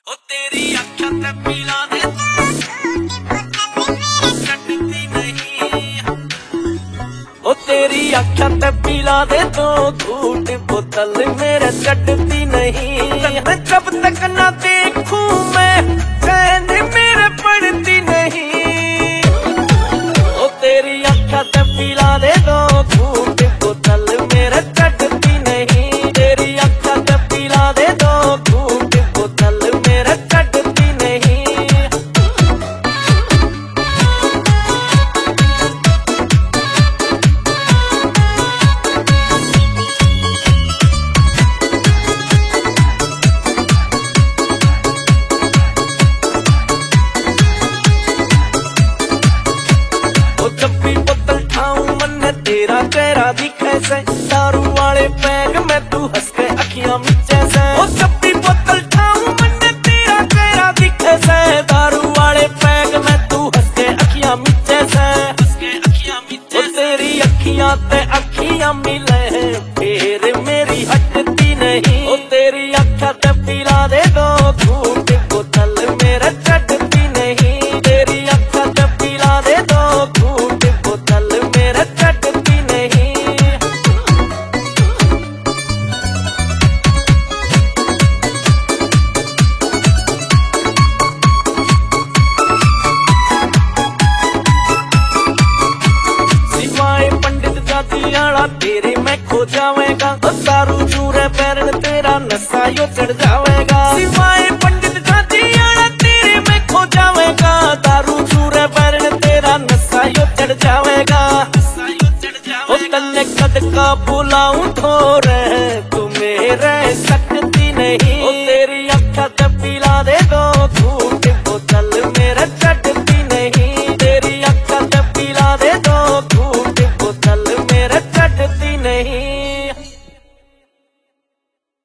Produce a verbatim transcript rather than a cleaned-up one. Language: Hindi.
ओ तेरी अखा ते पीला दे छड्डदी नहीं। ओ तेरी अखा ते पीला दे तो घूट बोतल मेरे छड्डदी नहीं। जब तक ना देखूं मैं चैन मेरे पड़ती नहीं। ओ तेरी अखा ते पीला दे तो घूट बोतल मेरे छड्डदी नहीं। तेरी अखा ते पीला दे तो घूट बोतल मेरे छड्डदी नहीं। जब भी बोतल ठाऊं मन तेरा चेहरा दिखे से। दारू वाले पैग में तू हंस के अखियां मिचे से। ओ जब भी बोतल ठाऊं मन तेरा चेहरा दिखे से। दारू वाले पैग में तू हंस के अखियां मिचे से। हंस के अखियां मिचे से। तेरी अखियां ते अखियां मिले फिर मेरी हटती नहीं। ओ तेरी अखा ते